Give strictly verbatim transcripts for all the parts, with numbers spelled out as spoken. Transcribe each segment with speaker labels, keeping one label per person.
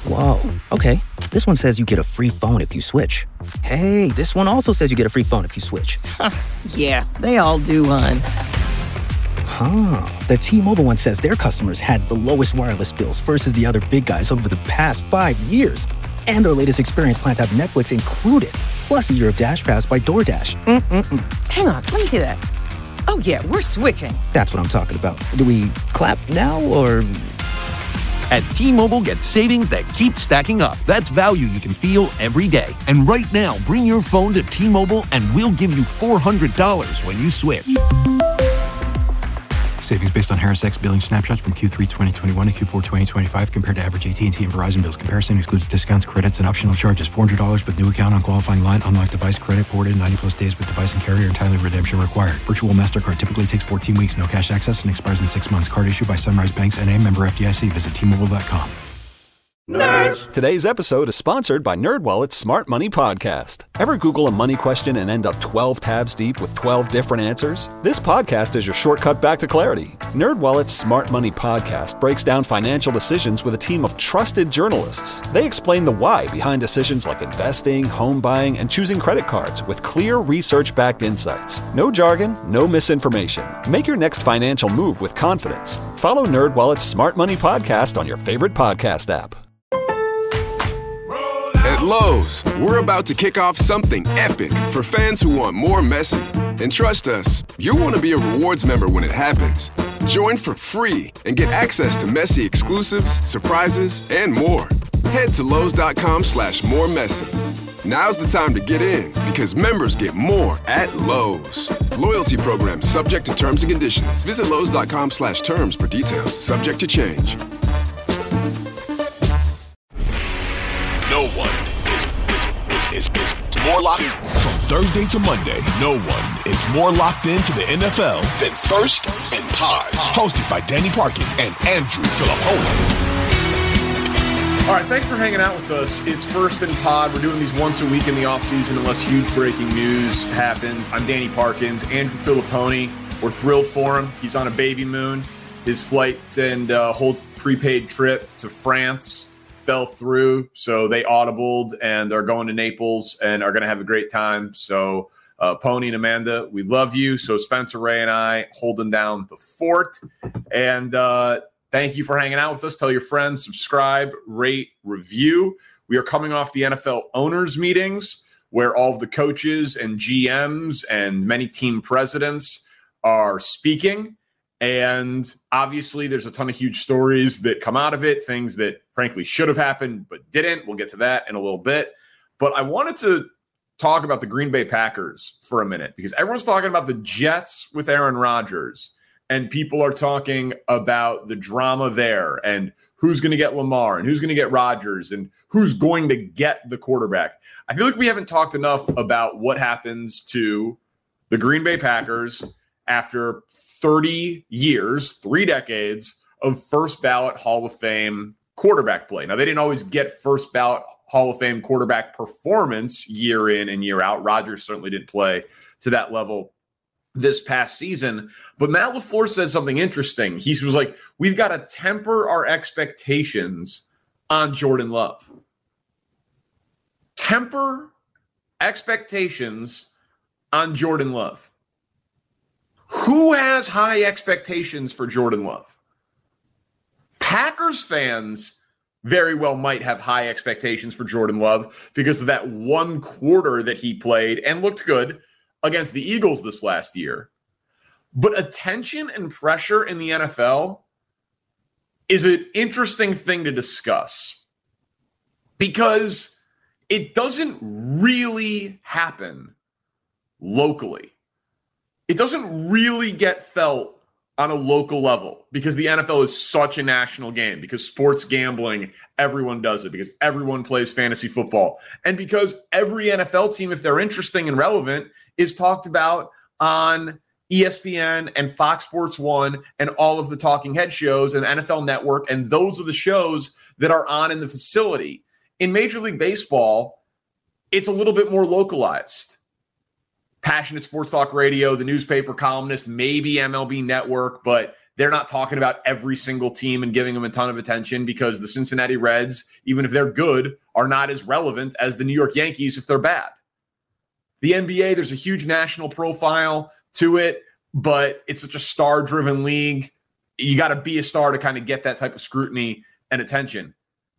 Speaker 1: Whoa, okay. This one says you get a free phone if you switch. Hey, this one also says you get a free phone if you switch.
Speaker 2: Yeah, they all do, hon.
Speaker 1: Huh. The T-Mobile one says their customers had the lowest wireless bills versus the other big guys over the past five years. And their latest experience plans have Netflix included, plus a year of Dash Pass by DoorDash. Mm-mm-mm.
Speaker 2: Hang on, let me see that. Oh, yeah, we're switching.
Speaker 1: That's what I'm talking about. Do we clap now, or...?
Speaker 3: At T-Mobile, get savings that keep stacking up. That's value you can feel every day. And right now, bring your phone to T-Mobile and we'll give you four hundred dollars when you switch.
Speaker 4: Savings based on Harris X billing snapshots from Q three twenty twenty-one to Q four twenty twenty-five compared to average A T and T and Verizon bills. Comparison excludes discounts, credits, and optional charges. four hundred dollars with new account on qualifying line. Unlocked device credit ported ninety plus days with device and carrier and timely redemption required. Virtual MasterCard typically takes fourteen weeks. No cash access and expires in six months. Card issued by Sunrise Banks N A, member F D I C. Visit T Mobile dot com.
Speaker 5: Nerds! Today's episode is sponsored by NerdWallet's Smart Money Podcast. Ever Google a money question and end up twelve tabs deep with twelve different answers? This podcast is your shortcut back to clarity. NerdWallet's Smart Money Podcast breaks down financial decisions with a team of trusted journalists. They explain the why behind decisions like investing, home buying, and choosing credit cards with clear research-backed insights. No jargon, no misinformation. Make your next financial move with confidence. Follow NerdWallet's Smart Money Podcast on your favorite podcast app.
Speaker 6: At Lowe's, we're about to kick off something epic for fans who want more Messi. And trust us, you'll want to be a rewards member when it happens. Join for free and get access to Messi exclusives, surprises, and more. Head to Lowe's.com slash more Messi. Now's the time to get in because members get more at Lowe's. Loyalty program subject to terms and conditions. Visit Lowe's.com slash terms for details. Subject to change.
Speaker 7: No one is, is, is, is, is more locked from Thursday to Monday. No one is more locked into the N F L than First and Pod. Hosted by Danny Parkins and Andrew Filippone.
Speaker 8: All right, thanks for hanging out with us. It's First and Pod. We're doing these once a week in the offseason unless huge breaking news happens. I'm Danny Parkins, Andrew Filippone. We're thrilled for him. He's on a baby moon. His flight and uh, whole prepaid trip to France fell through, so they audibled and are going to Naples and are going to have a great time. So uh, Pony and Amanda, we love you. So Spencer, Ray, and I holding down the fort. And uh, thank you for hanging out with us. Tell your friends, subscribe, rate, review. We are coming off the N F L owners meetings where all of the coaches and G Ms and many team presidents are speaking. And obviously, there's a ton of huge stories that come out of it, things that frankly should have happened but didn't. We'll get to that in a little bit. But I wanted to talk about the Green Bay Packers for a minute because everyone's talking about the Jets with Aaron Rodgers, and people are talking about the drama there and who's going to get Lamar and who's going to get Rodgers and who's going to get the quarterback. I feel like we haven't talked enough about what happens to the Green Bay Packers after thirty years, three decades of first ballot Hall of Fame quarterback play. Now, they didn't always get first ballot Hall of Fame quarterback performance year in and year out. Rodgers certainly didn't play to that level this past season. But Matt LaFleur said something interesting. He was like, we've got to temper our expectations on Jordan Love. Temper expectations on Jordan Love. Who has high expectations for Jordan Love? Packers fans very well might have high expectations for Jordan Love because of that one quarter that he played and looked good against the Eagles this last year. But attention and pressure in the N F L is an interesting thing to discuss because it doesn't really happen locally. It doesn't really get felt on a local level because the N F L is such a national game, because sports gambling, everyone does it, because everyone plays fantasy football, and because every N F L team, if they're interesting and relevant, is talked about on E S P N and Fox Sports one and all of the talking head shows and N F L Network, and those are the shows that are on in the facility. In Major League Baseball, it's a little bit more localized. Passionate Sports Talk Radio, the newspaper columnist, maybe M L B Network, but they're not talking about every single team and giving them a ton of attention because the Cincinnati Reds, even if they're good, are not as relevant as the New York Yankees if they're bad. The N B A, there's a huge national profile to it, but it's such a star-driven league. You got to be a star to kind of get that type of scrutiny and attention.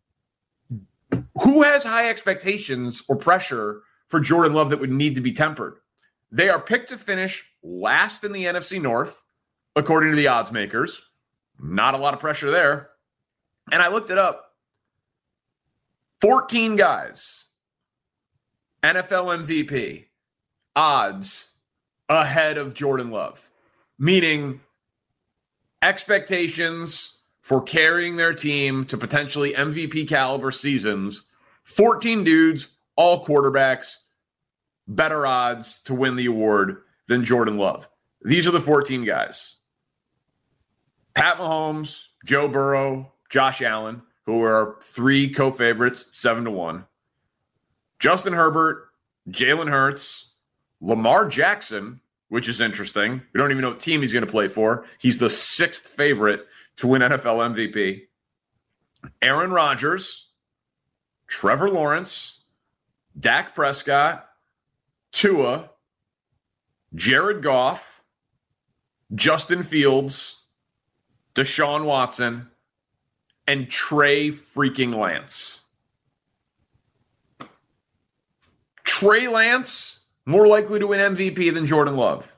Speaker 8: Who has high expectations or pressure for Jordan Love that would need to be tempered? They are picked to finish last in the N F C North, according to the odds makers. Not a lot of pressure there. And I looked it up. fourteen guys, N F L M V P, odds ahead of Jordan Love, meaning expectations for carrying their team to potentially M V P caliber seasons. fourteen dudes, all quarterbacks, better odds to win the award than Jordan Love. These are the fourteen guys. Pat Mahomes, Joe Burrow, Josh Allen, who are three co-favorites, seven to one. Justin Herbert, Jalen Hurts, Lamar Jackson, which is interesting. We don't even know what team he's going to play for. He's the sixth favorite to win N F L M V P. Aaron Rodgers, Trevor Lawrence, Dak Prescott, Tua, Jared Goff, Justin Fields, Deshaun Watson, and Trey freaking Lance. Trey Lance, more likely to win M V P than Jordan Love.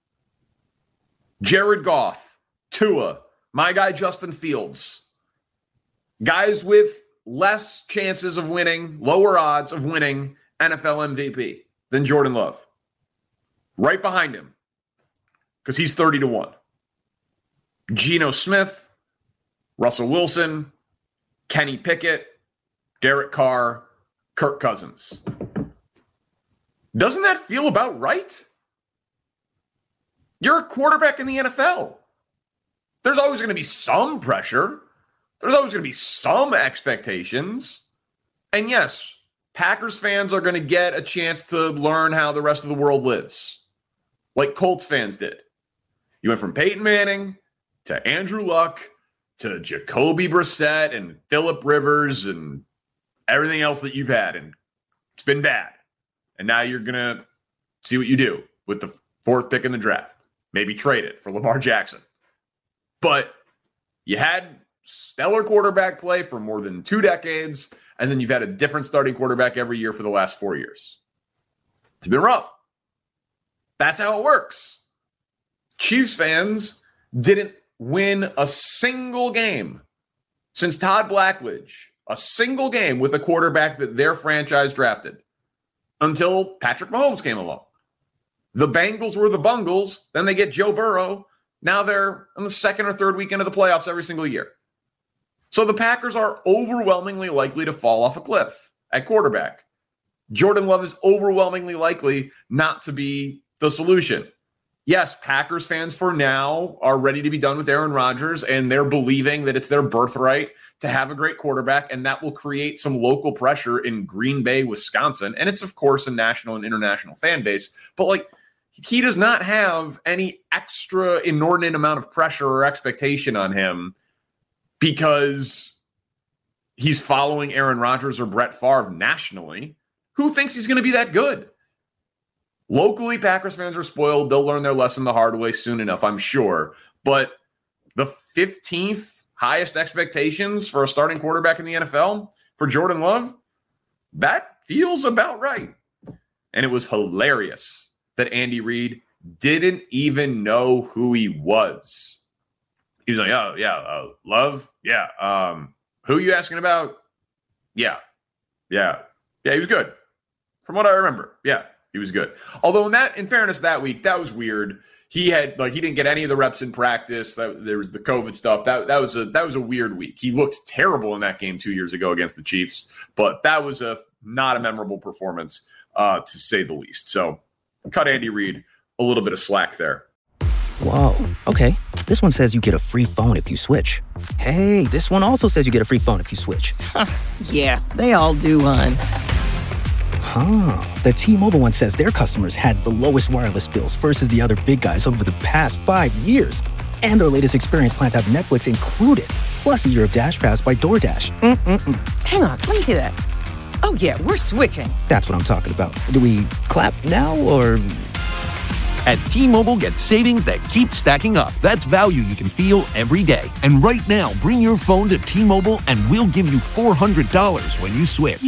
Speaker 8: Jared Goff, Tua, my guy Justin Fields. Guys with less chances of winning, lower odds of winning N F L M V P than Jordan Love. Right behind him, because he's thirty to one. Geno Smith, Russell Wilson, Kenny Pickett, Derek Carr, Kirk Cousins. Doesn't that feel about right? You're a quarterback in the N F L. There's always going to be some pressure. There's always going to be some expectations. And yes, Packers fans are going to get a chance to learn how the rest of the world lives, like Colts fans did. You went from Peyton Manning to Andrew Luck to Jacoby Brissett and Phillip Rivers and everything else that you've had, and it's been bad. And now you're going to see what you do with the fourth pick in the draft. Maybe trade it for Lamar Jackson. But you had stellar quarterback play for more than two decades, and then you've had a different starting quarterback every year for the last four years. It's been rough. That's how it works. Chiefs fans didn't win a single game since Todd Blackledge, a single game with a quarterback that their franchise drafted until Patrick Mahomes came along. The Bengals were the Bungles. Then they get Joe Burrow. Now they're on the second or third weekend of the playoffs every single year. So the Packers are overwhelmingly likely to fall off a cliff at quarterback. Jordan Love is overwhelmingly likely not to be the solution. Yes, Packers fans for now are ready to be done with Aaron Rodgers, and they're believing that it's their birthright to have a great quarterback, and that will create some local pressure in Green Bay, Wisconsin. And it's, of course, a national and international fan base. But, like, he does not have any extra inordinate amount of pressure or expectation on him because he's following Aaron Rodgers or Brett Favre nationally. Who thinks he's going to be that good? Locally, Packers fans are spoiled. They'll learn their lesson the hard way soon enough, I'm sure. But the fifteenth highest expectations for a starting quarterback in the N F L for Jordan Love, that feels about right. And it was hilarious that Andy Reid didn't even know who he was. He was like, oh, yeah, uh, Love? Yeah. Um, who are you asking about? Yeah. Yeah. Yeah, he was good. From what I remember. Yeah. He was good. Although in that, in fairness, that week, that was weird. He had like he didn't get any of the reps in practice. That, there was the COVID stuff. That that was a that was a weird week. He looked terrible in that game two years ago against the Chiefs, but that was a not a memorable performance uh, to say the least. So cut Andy Reid a little bit of slack there.
Speaker 1: Whoa. Okay. This one says you get a free phone if you switch. Hey, this one also says you get a free phone if you switch.
Speaker 2: Yeah, they all do, hon.
Speaker 1: Huh. The T-Mobile one says their customers had the lowest wireless bills versus the other big guys over the past five years. And our latest experience plans have Netflix included, plus a year of Dash Pass by DoorDash. Mm-mm-mm.
Speaker 2: Hang on, let me see that. Oh, yeah, we're switching.
Speaker 1: That's what I'm talking about. Do we clap now or...
Speaker 3: At T-Mobile, get savings that keep stacking up. That's value you can feel every day. And right now, bring your phone to T-Mobile and we'll give you four hundred dollars when you switch.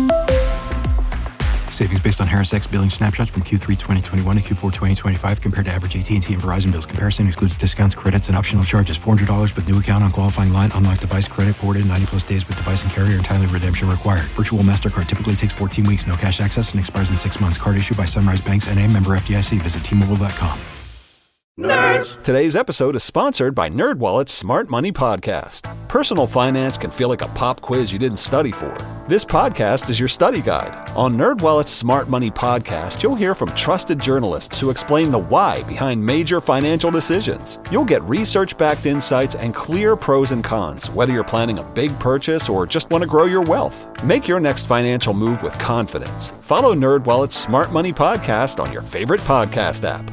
Speaker 4: Savings based on Harris X billing snapshots from Q three twenty twenty-one to Q four twenty twenty-five compared to average A T and T and Verizon bills. Comparison excludes discounts, credits, and optional charges. four hundred dollars with new account on qualifying line. Unlocked device credit ported ninety plus days with device and carrier and timely redemption required. Virtual MasterCard typically takes fourteen weeks. No cash access and expires in six months. Card issued by Sunrise Banks N A, member F D I C. Visit T Mobile dot com.
Speaker 5: Nerds! Today's episode is sponsored by NerdWallet's Smart Money Podcast. Personal finance can feel like a pop quiz you didn't study for. This podcast is your study guide. On NerdWallet's Smart Money Podcast, you'll hear from trusted journalists who explain the why behind major financial decisions. You'll get research-backed insights and clear pros and cons, whether you're planning a big purchase or just want to grow your wealth. Make your next financial move with confidence. Follow NerdWallet's Smart Money Podcast on your favorite podcast app.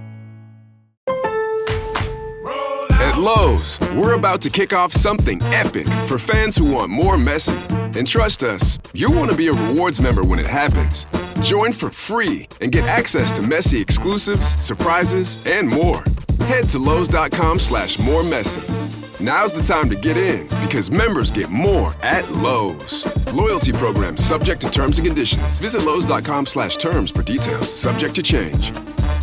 Speaker 6: At Lowe's, we're about to kick off something epic for fans who want more Messi. And trust us, you'll want to be a rewards member when it happens. Join for free and get access to Messi exclusives, surprises, and more. Head to Lowe's.com slash more Messi. Now's the time to get in because members get more at Lowe's. Loyalty program subject to terms and conditions. Visit Lowe's.com slash terms for details. Subject to change.